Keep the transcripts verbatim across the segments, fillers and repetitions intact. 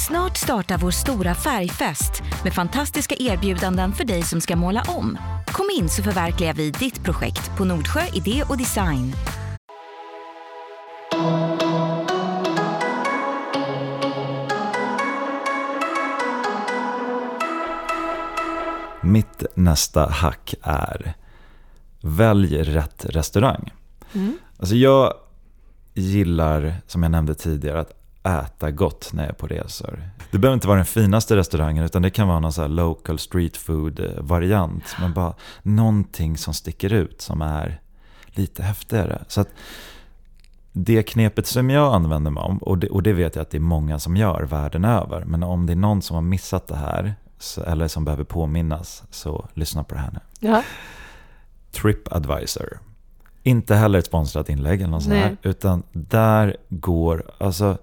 Snart startar vår stora färgfest med fantastiska erbjudanden för dig som ska måla om. Kom in så förverkligar vi ditt projekt på Nordsjö Idé och Design. Mitt nästa hack är: välj rätt restaurang. Mm. Alltså jag gillar, som jag nämnde tidigare, att äta gott när jag är på resor. Det behöver inte vara den finaste restaurangen, utan det kan vara någon så här local street food variant, men bara någonting som sticker ut, som är lite häftigare. Så att det knepet som jag använder mig om, och det, och det vet jag att det är många som gör världen över, men om det är någon som har missat det här, så, eller som behöver påminnas, så lyssna på det här nu. Ja. TripAdvisor. Inte heller ett sponsrat inlägg eller något sånt här, utan där går, alltså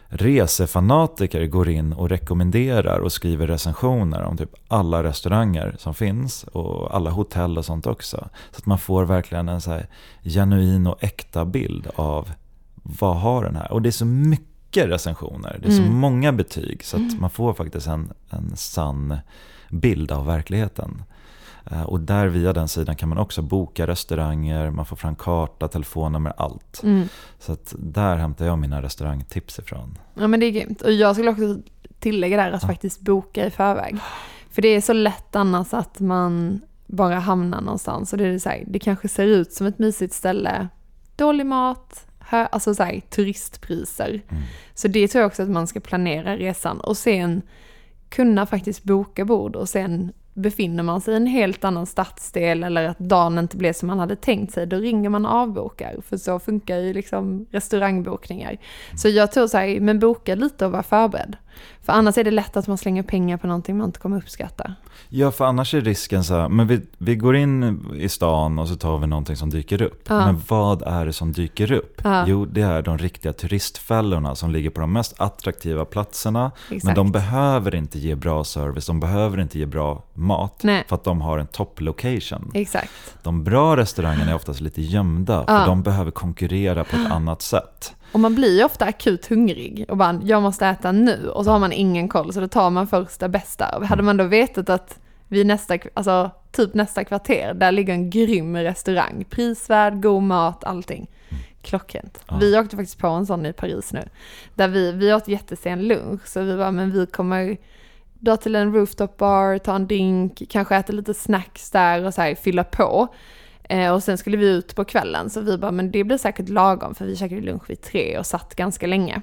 resefanatiker går in och rekommenderar och skriver recensioner om typ alla restauranger som finns och alla hotell och sånt också. Så att man får verkligen en så här genuin och äkta bild av vad har den här. Och det är så mycket recensioner, det är så mm. många betyg, så att mm. man får faktiskt en, en sann bild av verkligheten. Och där via den sidan kan man också boka restauranger, man får fram karta, telefonnummer, allt. Mm. Så att där hämtar jag mina restaurangtips ifrån. Ja, men det är grymt. Och jag skulle också tillägga där att ja. faktiskt boka i förväg. För det är så lätt annars att man bara hamnar någonstans. Och det är så här, det kanske ser ut som ett mysigt ställe, dålig mat, hö, alltså så här, turistpriser. Mm. Så det tror jag också att man ska planera resan och sen kunna faktiskt boka bord och sen befinner man sig i en helt annan stadsdel eller att dagen inte blev som man hade tänkt sig, då ringer man och avbokar. För så funkar ju liksom restaurangbokningar. Så jag tror så här, men boka lite och vara förberedd. För annars är det lätt att man slänger pengar på någonting man inte kommer uppskatta. Ja, för annars är risken så här, men vi, vi går in i stan och så tar vi någonting som dyker upp. Ja. Men vad är det som dyker upp? Ja. Jo, det är de riktiga turistfällorna som ligger på de mest attraktiva platserna. Exakt. Men de behöver inte ge bra service, de behöver inte ge bra mat. Nej. För att de har en top location. Exakt. De bra restaurangerna är oftast lite gömda, för ja. de behöver konkurrera på ett annat sätt. Och man blir ju ofta akut hungrig och bara, jag måste äta nu. Och så har man ingen koll, så då tar man första bästa. Och hade man då vetat att vi nästa, alltså typ nästa kvarter, där ligger en grym restaurang. Prisvärd, god mat, allting. Klockrent. Ja. Vi åkte faktiskt på en sån i Paris nu. Där vi, vi åt jättesen lunch. Så vi bara, men vi kommer dra till en rooftop bar, ta en drink, kanske äta lite snacks där och så här, fylla på. Eh, och sen skulle vi ut på kvällen, så vi bara, men det blir säkert lagom, för vi käkade lunch vid tre och satt ganska länge.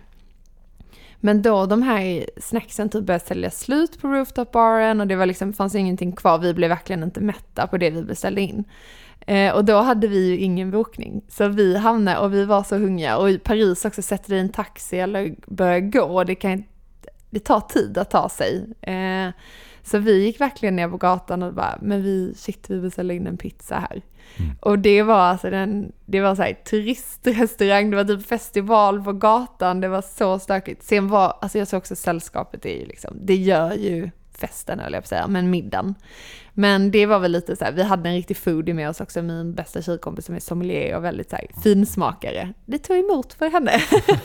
Men då de här snacksen typ började sälja slut på rooftop-baren och det var liksom, fanns ingenting kvar, vi blev verkligen inte mätta på det vi beställde in. Eh, och då hade vi ju ingen bokning, så vi hamnade och vi var så hungriga, och i Paris också sätter det en taxi eller börjar gå, och det kan det tar tid att ta sig. Eh, så vi gick verkligen ner på gatan och bara, men vi, shit, vi beställde in en pizza här. Mm. Och det var alltså den, det var så här turistrestaurang, det var typ festival på gatan, det var så stökigt. Sen var, alltså jag såg också sällskapet är ju liksom, det gör ju festen, eller jag säga, men middagen. Men det var väl lite så här, vi hade en riktig foodie med oss också, min bästa tjejkompis som är sommelier och väldigt så här finsmakare. Det tog emot för henne.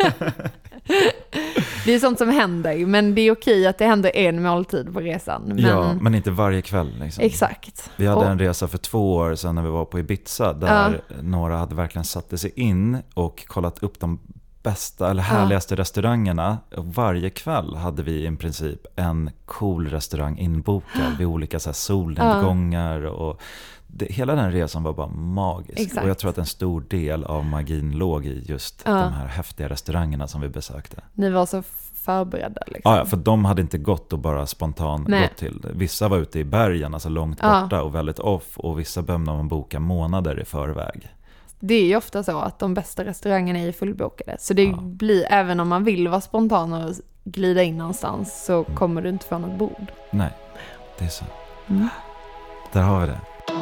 Det är sånt som händer, men det är okej att det händer en måltid på resan. Men... Ja, men inte varje kväll. Liksom. Exakt. Vi hade och... en resa för två år sedan när vi var på Ibiza, där ja. några hade verkligen satt sig in och kollat upp de bästa eller härligaste ja. restaurangerna. Och varje kväll hade vi i princip en cool restaurang inbokad vid olika så här solnedgångar ja. och det, hela den resan var bara magisk. Exakt. Och jag tror att en stor del av magin låg i just ja. de här häftiga restaurangerna som vi besökte. Ni var så förberedda liksom. Ja, för de hade inte gått och bara spontant Nej. gått till det. Vissa var ute i bergen, alltså långt borta ja. och väldigt off, och vissa behövde man boka månader i förväg. Det är ju ofta så att de bästa restaurangerna är fullbokade. Så det ja. blir, även om man vill vara spontan och glida in någonstans, så mm. kommer du inte få något bord. Nej, det är så. Mm. Där har vi det.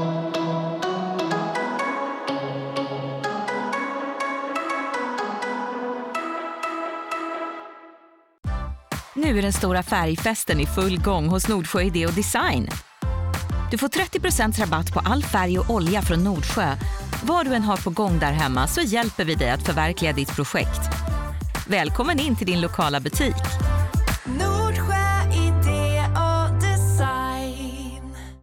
Nu är den stora färgfesten i full gång hos Nordsjö Idé och Design. Du får trettio procent rabatt på all färg och olja från Nordsjö. Vad du än har på gång där hemma, så hjälper vi dig att förverkliga ditt projekt. Välkommen in till din lokala butik.